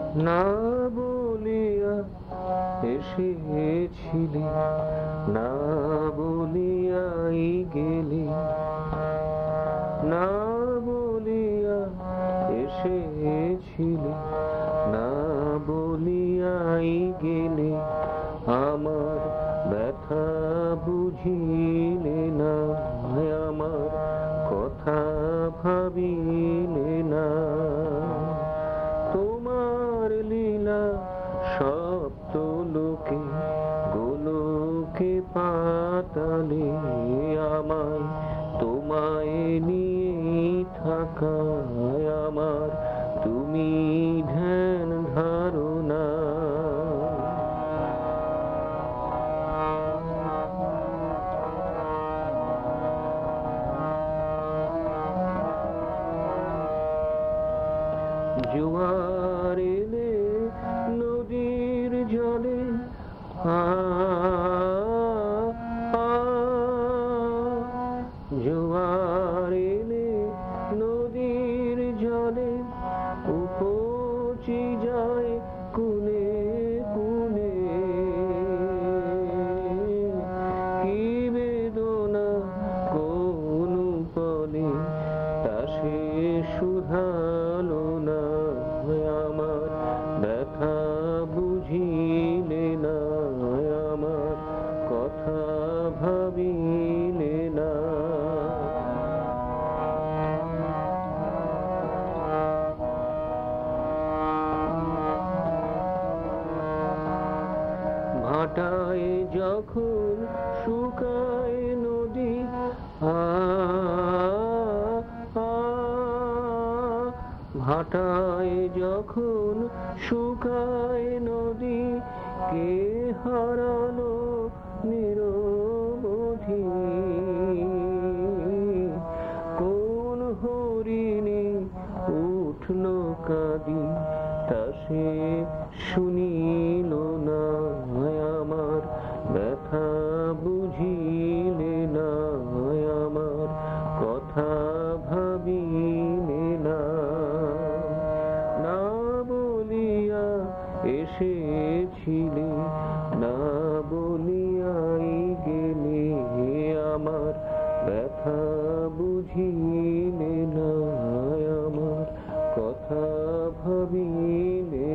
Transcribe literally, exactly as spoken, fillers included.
না বলিয়া এসেছিলে, না বলিয়াই গেলে, না বলিয়া এসেছিলে, না বলিয়াই গেলে, আমার ব্যথা বুঝিলে না, আমার কথা ভাবিলে না। তোমার লীলা সপ্ত লোকে, গোলকে পাতালে, আমায় তোমায় নিয়ে থাকায় আমার তুমি ধ্যান ধারণা। জোয়ার এলে নদীর জলে, আ জোয়ার এলে নদীর জলে, উপচি যায় কুনে কুনে, কি বেদনা কোন পলে তা সে শুধালো না, আমার ব্যথা বুঝিলে না, আমার কথা ভাবিলে না। ভাটায় যখন শুকায় নদী, আ ভাটায় যখন শুকায় নদী, কে হারালো নিরবধি, কোন হরিণী উঠল কাঁদি, তা সে শুনিল না, আমার ব্যথা বুঝিলে না, আমার কথা ভাবিলে না। না বলিয়া এসেছিলে, না বলিয়াই গেলে, আমার ব্যথা বুঝিলে না, আমার কথা ভাবিলে